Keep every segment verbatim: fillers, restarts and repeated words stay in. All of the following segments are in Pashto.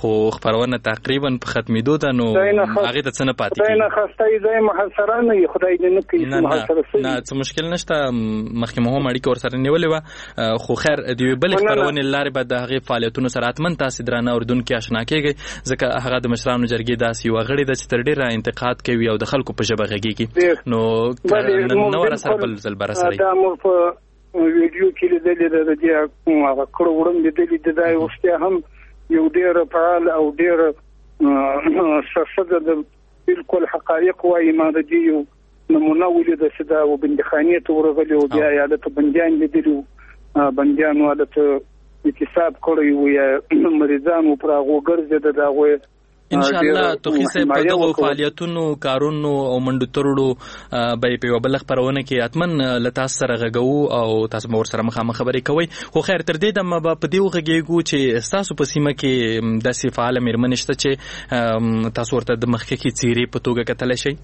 خو خبرونه تقریبا په ختمېدو ده نو هغې ته څه نه پاتې کېږي. نه خسته ځای محاصره نه وي، خدای دې نه کړي چې محاصره شي. نه څه مشکل نشته، مخکې مو هم اړیکه ورسره نیولې وه. خو خیر د یوې بلې خپرونې له لارې به د هغې فعالیتونو سره حتمن تاسې درانه اردونکي اشنا کېږئ، ځکه هغه د مشرانو جرګې داسې یوه غړې ده چې تر ډېره انتقاد کوي او د خلکو په ژبه غږېږي. نو نن ور سره بل ځل به راسره دا موږ په ویډیو کې لیدلې ده، د دې هغه کړو وړم لیدلې ده. دا وروسته هم یو ډېر فعال او ډېر شخص د بالکل حقایق وایي. ما د دې یو نمونه ولیده چې دا وبندخانې ته ورغلي او بیا یې هلته بندیان لیدلي وو، بندیانو هلته اعتصاب کړی و یا مریضانو پر هغو ګرځېده. د هغوی انشاءالله توخي صاحب په دغو فعالیتونو کارونو او منډو ترړو به په یوه بله خپرونه کې حتمن له تاسو سره غږوو او تاسو به ورسره مخامخ خبرې کوئ. خو خیر تر دې دمه به په دې وغږېږو چې ستاسو په سیمه کې داسې فعاله مېرمنې شته چې تاسو ورته د مخکښې څېرې په توګه کتلی شئ؟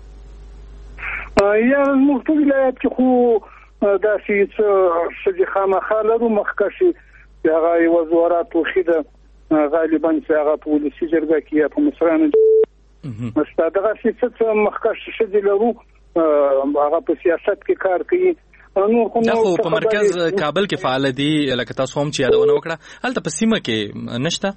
یا زموږ په ولایت کې خو داسې څه ښځې خامخا لرو مخکښې، چې هغه یوه زوره توخي ده غالبا چې هغه په ولسي جرګه کې یا په مشرانو شته. دغسې څه څه مخکښې ښځې لرو، هغه په سیاست کې کار کوي. دا خو په مرکز کابل کې فعاله دي، لکه تاسو هم چې یادونه وکړه. هلته په سیمه کې نشته؟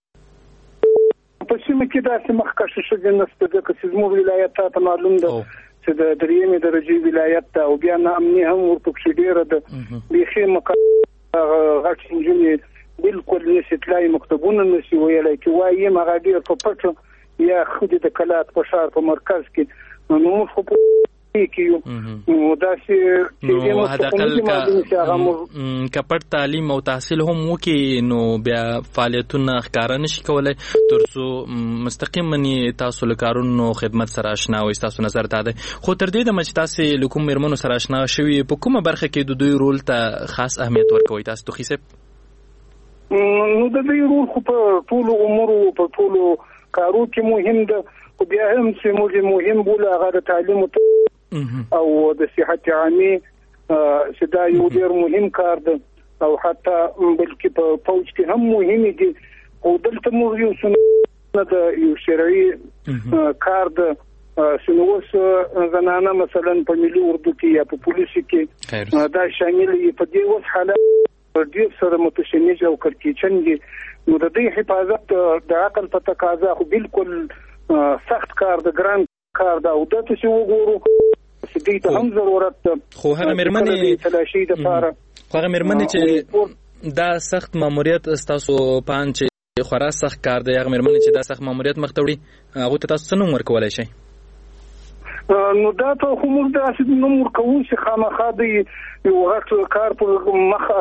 په سیمه کې داسې مخکښې ښځې نشته، ځکه چې زموږ ولایت ته معلوم ده چې د درېیمې درجې ولایت ده او بیا ناامني هم ورپکښې ډېره ده. بیخي غټ نجونې بالکل نشي تلای، مکتبونه نشي ویلی، چې وایي هغه ډېر په پټو یا ښځې د کلات په ښار په مرکز کې. نو موږ خو په کې یو نو داسې نو حداقل که پټ تعلیم او تحصیل هم وکړي نو بیا فعالیتونه ښکاره نشي کولی تر څو مستقیما تاسو له کارونو خدمت سره اشنا وئ. ستاسو نظر دا دی. خو تر دې دمه چې تاسې له کوم مېرمنو سره اشنا شوي، په کومه برخه کې د دوی رول ته خاص اهمیت ورکوئ تاسو توخي صاحب؟ نو د دوی رول خو په ټولو امورو په ټولو کارو کې مهم ده، خو بیا هم چې موږ مهم بولو هغه د تعلیم او د صحت عامې چې دا یو ډېر مهم کار ده، او حتی بلکې په فوج کې هم مهمې دي. خو دلته موږ یو څه د یو شرعي کار ده چې نو اوس زنانه مثلا په ملي اردو کې یا په پولیسو کې دا شامل وي. په دې اوس حالت ډېر سره متشنج او کړکېچن دي. نو د دې حفاظت د عقل په تقاضا خو بالکل سخت کار د ګران کار ده، او دته چې وګورو چې دې ته هم ضرورت ده. خو هغه مېرمنې تلاشي دپاره خو هغه مېرمنې چې دا سخت ماموریت ستاسو پان چې خورا سخت کار دی، هغه مېرمنې چې دا سخت ماموریت مخته وړي، هغوی ته تاسو څه نوم ورکولی شئ؟ نو دا ته خو موږ داسې نوم ورکوو چې خامخا د یو غټ کار پر مخه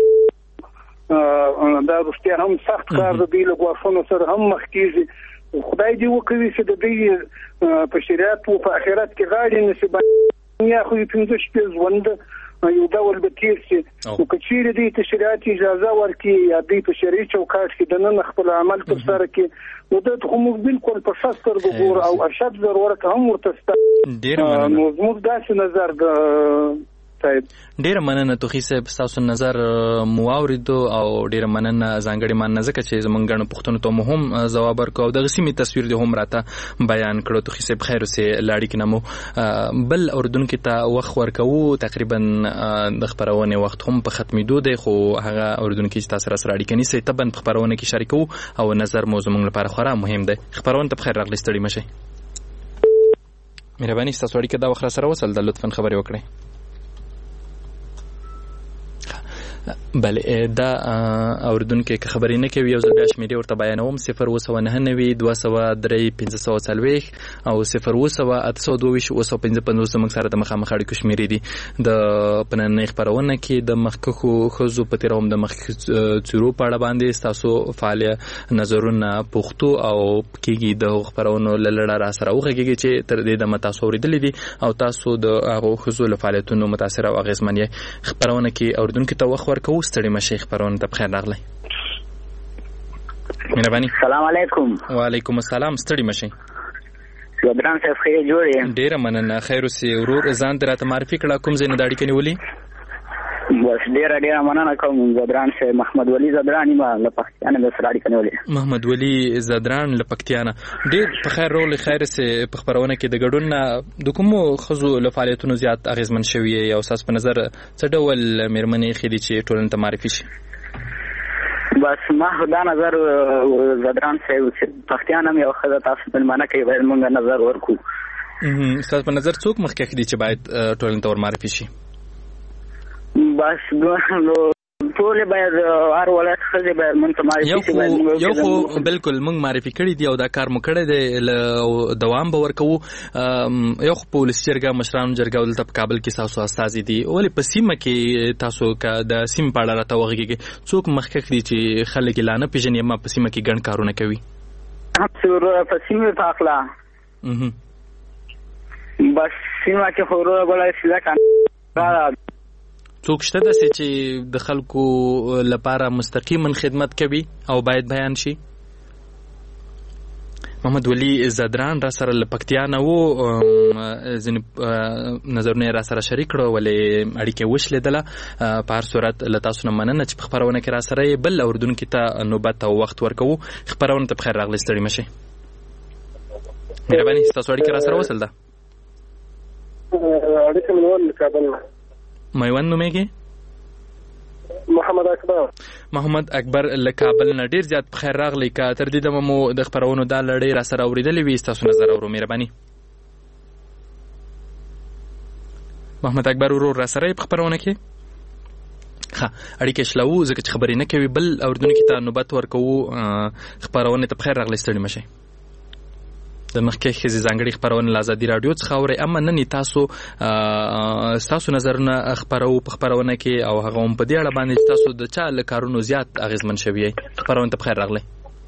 دا رښتیا هم سخت کار د دوی له ګواښونو سره هم مخ کېږي. خدای دې وکړي چې د دوی په شریعت او په آخرت کې غاړې نشي باندې یا خو یې پنځه شپې ژوند یو ډول به تېر شي. نو که چیرې دوی ته شریعت اجازه ورکړي یا دوی په شرعي چوکاټ کې دننه خپل عمل ترسره کړي، نو دلته خو موږ بالکل په ښه سترګو ګورو او اشد ضرورت هم ورته شته. نو زموږ داسې نظر ده صاحب. ډیره مننه توخي صاحب، ستاسو نظر مو واورېدو او ډیره مننه ځانګړې مننه ځکه چې زموږ ګڼو پوښتنو ته مو هم ځواب ورکړو او دغه سیمې تصویر دې هم راته بیان کړو. توخي صاحب خیر اوسې له اړیکې نه مو بل اردونکي ته وخت ورکوو. تقریبا د خپرونې وخت هم په ختمېدو دی، خو هغه اردونکي چې تاسو را سره اړیکه نیسئ طبعا په خپرونه کې شریکوو او نظر مو زموږ لپاره خورا مهم دی. خپرونه ته بخیر راغلئ، ستړي مشئ. مهرباني ستاسو اړیکه دا وخت را سره وصل ده، لطفا خبرې وکړئ. بله دا اوردونکو که خبرې نه کوي یو ځل بیا شمیرې ورته بیانوم: صفر اوه سوه نهه نوي دوه سوه درې پنځه سوه څلوېښت او صفر اوه سوه اته سوه دوه ویشت اوه سوه پنځه پنځوس زموږ سره د مخامخ اړیکو شمیرې دي. د په نننۍ خپرونه کې د مخکښو ښځو په تېره هم د مخکښو څېرو په اړه باندې ستاسو فعال نظرونه پوښتو او کېږي د خپرونو له لړه را سره وغږېږي چې تر دې دمه تاسو اورېدلي دي او تاسو د هغو ښځو له فعالیتونو متاثره او اغېزمن یې. خپرونه کې اورېدونکو ته وخت ورکوو. ستړي مشئ، خپرونه ته بخیر راغلی. مهرباني. السلام علیکم. وعلیکم السلام. ستړي مشئ. ګران صاحب خیر جوړ یې؟ ډېره مننه. خیر اوسې ورور، ځان دې راته معرفي کړه، کوم ځای نه دا اړیکه نیولې؟ بس ډیره ډیره مننه کوم زدران صاحب. محمد ولی زدران ما له پښتانه د سره اړیکه نیولې. محمد ولی زدران له پښتانه ډیر په خیر رول خیر سه په خبرونه کې د ګډون د کومو خزو له فعالیتونو زیات اغیزمن شوی او اساس په نظر څه ډول مېرمنې خېدي چې ټولنه ته معرفي شي؟ بس ما دا نظر زدران صاحب چې پښتانه مې خزه تاسو په معنی کې باید موږ نظر ورکو. اساس په نظر څوک مخکې خېدي چې باید ټولنه ته ور معرفي شي؟ بس نو ټول باید هر ولایت خزه باید مونږ معرفي شي. یو خو بالکل مونږ معرفي کړی دی او دا کار مو کړی دی دوام به ورکوو. یو خو پولیس جرګه مشرانو جرګه ولته په کابل کې تاسو استازي دي ولې په سیمه کې تاسو کا د سیم په اړه راته وغږیږي څوک مخکې دي چې خلک اعلان پیژنې ما په سیمه کې ګڼ کارونه کوي؟ هم په سیمه په اخلا بس سیمه کې خو ورو غوړای سلا کان څوک شته داسې چې د خلکو لپاره مستقیما خدمت کوي او باید بیان شي؟ محمد ولی زدران را سره له پکتیانه وو ځینې نظرونه را سره شریک کړو ولې اړیکې وشلېدله. په هر صورت له تاسو نه مننه چې په خپرونه کې را سره بل اورېدونکي ته نوبت او وخت ورکوو. خپرونه ته بخیر راغلی ستړي مه شئ. مهرباني ستاسو اړیکه را سره وصل ده؟ اړیکه مې ول کابل نه. میوند نومېږي؟ محمد اکبر. محمد اکبر له کابل نه ډیر زیات بخیر راغلی. که تر دې دمه مو د خپرونو دا لړۍ را سره اورېدلې وي ستاسو نظر اورو مهرباني. محمد اکبر ورور را سره په خپرونه کې ښه اړیکې شلوو ځکه چې خبرې نه کوي. بل اورېدونکي ته نوبت ورکوو. خپرونې ته بخیر راغلی ستړي مه شئ. د مخکې ښځې ځانګړې خپرونه له ازادي راډیو څخه اورئ اما نن تاسو ستاسو نظرونه خپروو په خپرونه کې او هغه هم په دې اړه باندې چې تاسو د چا له کارونو زیات اغېزمن شوي یئ. خپرونه ته بخیر راغلی.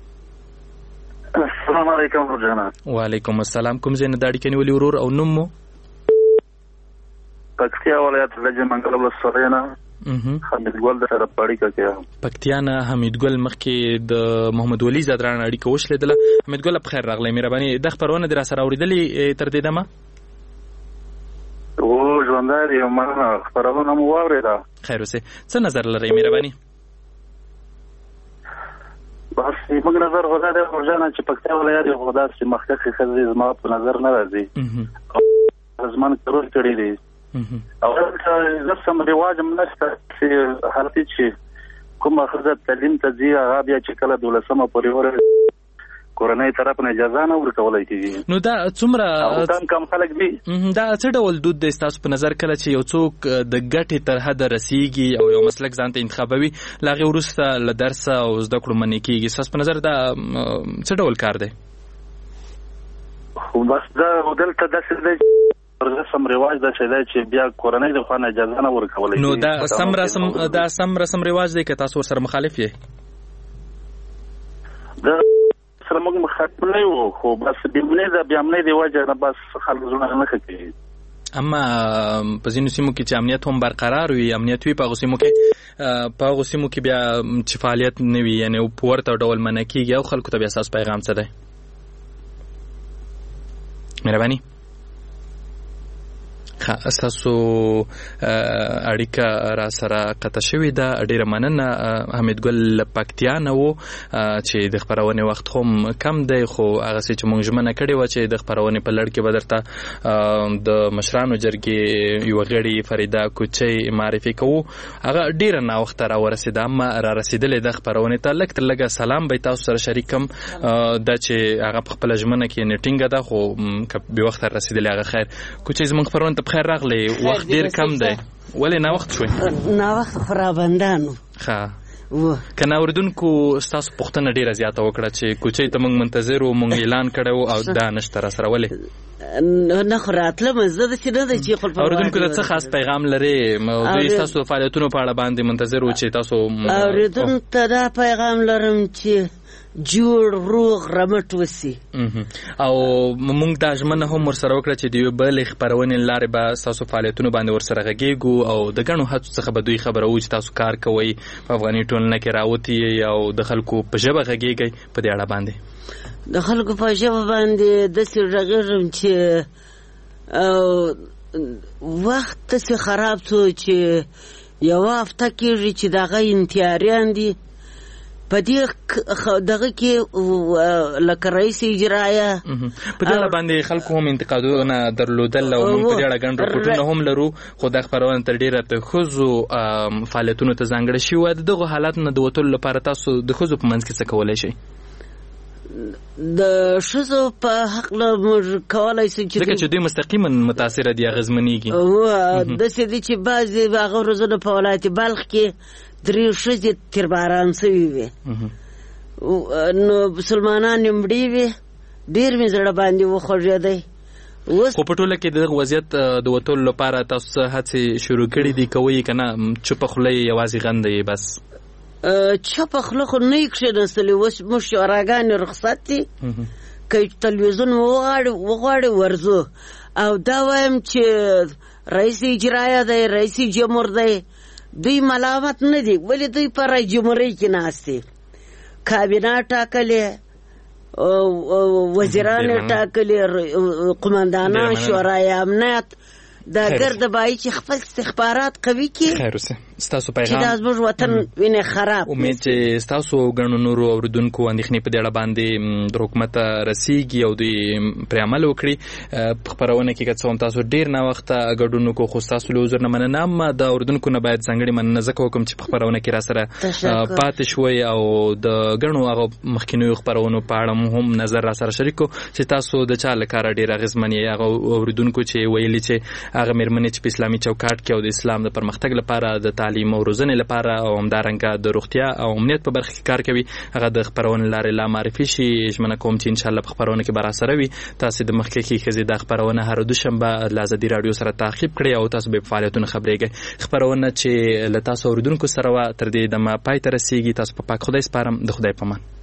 السلام علیکم ورجانا. وعلیکم السلام. کوم ځای نه د اړیکې نیولي ورور او نوم مو؟ پکتیا ولایت لجه منګل ولسوالۍ نه حمید ګل د سره اړیکه کې. پکتیا نه حمید ګل مخکې د محمد ولی زدران اړیکه وشلېدله. حمید ګل بخیر راغلی. مهرباني د خپرونه دې را سره اورېدلې تر دې دمه؟ او ژوندی دی ما خپرونه مو واورېده. خیر اوسې. څه نظر لرئ مهرباني؟ بس موږ نظر خو دا دی ورجانه چې پکتیا ولایت یو خو داسې مخکښې ښځې زما په نظر نه راځي. زمان کرول کړي دي او زه سم رواج هم نشته چې حالتي چې کومه ښځه تعلیم ته ځي هغه بیا چې کله دولسمه پورې ورسېږي کورنۍ طرف نه اجازه نه ورکولی کېږي. نو دا څومره کم کم خلک دي. دا څه ډول دود دی ستاسو په نظر کله چې یو څوک د ګټې تر حده رسېږي او یو مسلک ځان ته انتخابوي له هغې وروسته له درسه او زده کړو منې کېږي ستاسو په نظر دا څه ډول کار دی؟ خو بس دا دلته داسې دی رسم رواج دا چې دی چې بیا کورنۍ د خوا نه اجازه نه ورکولی. نو دا سم رسم دا سم رسم رواج دی که تاسو ورسره مخالف یې؟ دا سره موږ مخالف نه یو خو بس بېامنۍ د بېامنۍ د وجې نه بس خلک زړونه نه ښه کوي. اما په ځینو سیمو کې چې امنیت هم برقرار وي امنیت وي په هغو سیمو کې په هغو سیمو کې بیا چې فعالیت نه وي یعنې په ورته ډول منع کېږي او خلکو ته بیا ستاسو پیغام څه دی؟ مهرباني. ستاسو اړیکه را سره قطع شوې ده. ډیره مننه. حمید ګل پکتیا نه و چې د خپرونې وخت هم کم دی خو هغسې چې موږ ژمنه کړې وه چې د خپرونې په لړ کې به درته د مشرانو جرګې یوه غړي فریده کوچۍ معرفي کوو. هغه ډیره ناوخته را ورسېده اما را رسېدلې ده خپرونې ته. لږ تر لږه سلام به تاسو سره شریک کړم دا چې هغه په خپله ژمنه کې یعنې ټینګه ده خو که بېوخته رسېدلې هغه خیر. کوچۍ زموږ خپرونې ته خیر راغلی. وخت ډیر کم دی ولې ناوخت شوی؟ ناوخت خو رابندانو. ښه که نه اورېدونکو ستاسو پوښتنه ډېره زیاته وکړه چې کوچۍ ته موږ منتظر وو موږ اعلان کړی و او دا نشته را سره ولې؟ نه خو راتلم زه داسې نه ده چې اورېدونکو ته څه خاص پیغام لرې؟ دوی ستاسو د فعالیتونو په اړه باندې منتظر وو چې تاسو اورېدونکو ته دا پیغام لرم چې جوړ روغ رمټ وسی او موږ دا ژمنه هم ورسره وکړه چې د یوې بلې خپرونې له لارې به ستاسو فعالیتونو باندې ورسره غږېږو او د ګڼو هڅو څخه به دوی خبروو چې تاسو کار کوئ په افغاني ټولنه کې راوتي یئ او د خلکو په ژبه غږېږئ په دې اړه باندې د خلکو په ژبه باندې داسې غږېږم چې وخت داسې خراب شو چې یوه هفته کېږي چې دغه انتیاریان دي په دې دغه کې لکه رئیس اجرایه په دې اړه باندې خلکو هم انتقادونه درلودل او موږ په دې اړه ګڼ رپورټونه هم لرو خو دا خپرونه تر ډېره د ښځو فعالیتونو ته ځانګړې شوې وه. د دغو حالاتو نه د وتلو لپاره تاسو د ښځو په منځ کې څه کولی شئ؟ د ښځو په حقله موږ کولی شو چې ځکه چې دوی مستقیما متاثره دي اغېزمنېږي داسې دي چې بعضې هغه ورځونه په ولایت بلخ کې درې ښځې تیرباران شوي وې نو مسلمانان یې مړې وې ډېر مې زړه باندې وخوږېدی. خو په ټوله کې د دغه وضعیت د وتلو لپاره تاسو څه هڅې شروع کړي دي کوئ که نه چوپه خوله یې یوازې غنده یې بس؟ چوپه خوله خو نه یې کښېنستلې اوس موږ شوراګانې رخصت دي که تلویزیون وغواړي ورځو او دا وایم چې رئیس اجرایه دی رئیس جمهور دی دوی ملامت نه دي ولې دوی په رئیس جمهورۍ کې ناست دي کابینه ټاکلې وزیران ټاکلې قمندانان شورای امنیت دا ګرد بای چې خپل استخبارات قوي کړي. خیر اوسه ستاسو پیغام چې دا زموږ وطن وینې خراب امید چې ستاسو ګڼو نورو اورېدونکو اندېښنې په دې اړه باندې د حکومت رسیږي او دوی پرې عمل وکړي. په خپرونه کې که څه هم تاسو ډېر ناوخته ګډون وکړو خو ستاسو له عذر نه مننه هم د اورېدونکو نه باید ځانګړې مننه ځکه وکړم چې په خپرونه کې راسره پاتې شوئ او د ګڼو هغو مخکینیو خپرونو په اړه مو هم نظر راسره شریک کړو چې تاسو د چا له کاره ډېر اغېزمن یې هغه اورېدونکو چې ویلي چې هغه مېرمنې چې په اسلامي چوکاټ کې او د اسلام د پرمختګ لپاره د تعلیم او روزنې لپاره او همدارنګه د روغتیا او امنیت په برخه کې کار کوي هغه د خپرونې لارې لا معرفي شي. ژمنه کوم چې انشاءالله په خپرونه کې به راسره وي. تاسو د مخکې ښځې دا خپرونه هر دوشنبه له ازادي راډیو سره تعقیب کړئ او تاسو به په فعالیتونو خبرېږئ. خپرونه چې له تاسو اورېدونکو سره وه تر دې دمه پای ته رسېږي. تاسو په پاک خدای سپارم. د خدای په امان.